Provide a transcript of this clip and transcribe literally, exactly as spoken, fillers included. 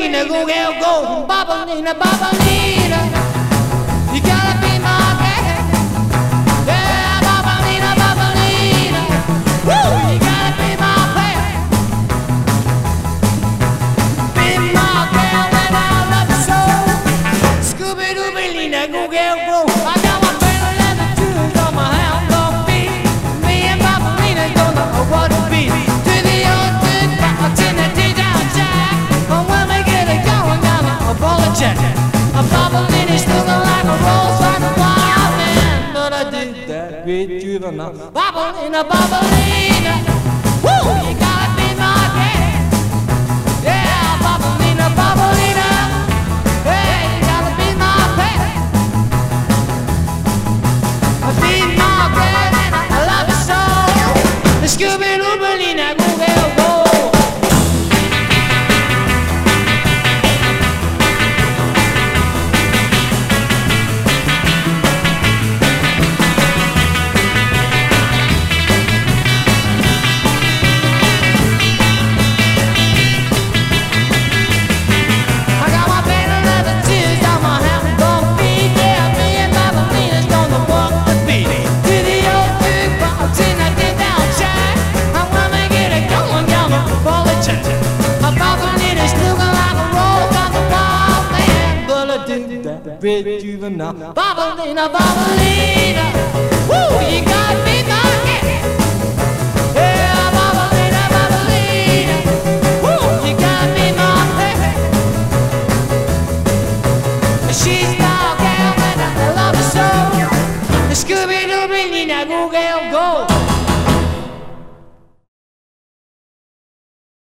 Bobbolina, go girl, go. Bobbolina, Bobbolina, you gotta be my girl. Yeah, Bobbolina, Bobbolina, woo, you gotta be my girl. Be my girl and I love you so. Scooby-Dooby-Lina, go girl, go. I got my belly leather shoes on my hand, gonna be. Me and Bobbolina gonna know what it be. To the old good box in the D-down jack. And when we get it going, gonna a bullet check. A Bobbolina's looking like a rose like a wild man. But I did that with juvenile. Bobbolina, Bobbolina, woo, you gotta be my girl. Yeah, Bobbolina, Bobbolina, hey, you gotta be my girl. Be my girl and I love you so. Scooby-Dooby-Lina, go girl, go. I got my belly leather tears on my hand, gonna be there. Me and Bobbolina's gonna walk the beat to the old big box in a D-down shack. And when we get it going, gonna pull it check. A Bobbolina's looking like a rose on the wild man. But I did that with juvenile. Bobbolina, Bobbolina, woo, you gotta be my